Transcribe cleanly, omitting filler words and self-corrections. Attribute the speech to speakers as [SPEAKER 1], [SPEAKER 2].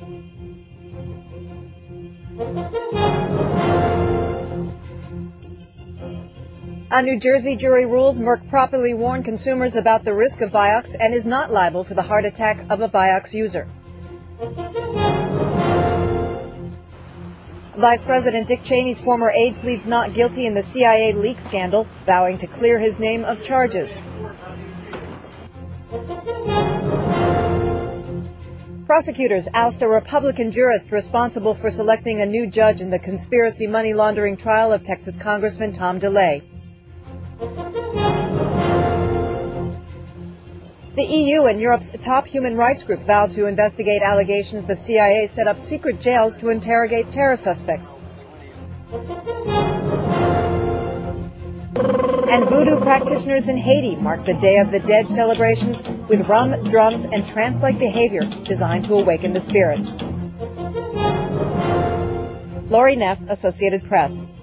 [SPEAKER 1] A New Jersey jury rules Merck properly warned consumers about the risk of Vioxx and is not liable for the heart attack of a Vioxx user. Vice President Dick Cheney's former aide pleads not guilty in the CIA leak scandal, vowing to clear his name of charges. Prosecutors oust a Republican jurist responsible for selecting a new judge in the conspiracy money laundering trial of Texas Congressman Tom DeLay. The EU and Europe's top human rights group vowed to investigate allegations the CIA set up secret jails to interrogate terror suspects. And voodoo practitioners in Haiti marked the Day of the Dead celebrations with rum, drums, and trance-like behavior designed to awaken the spirits. Lori Neff, Associated Press.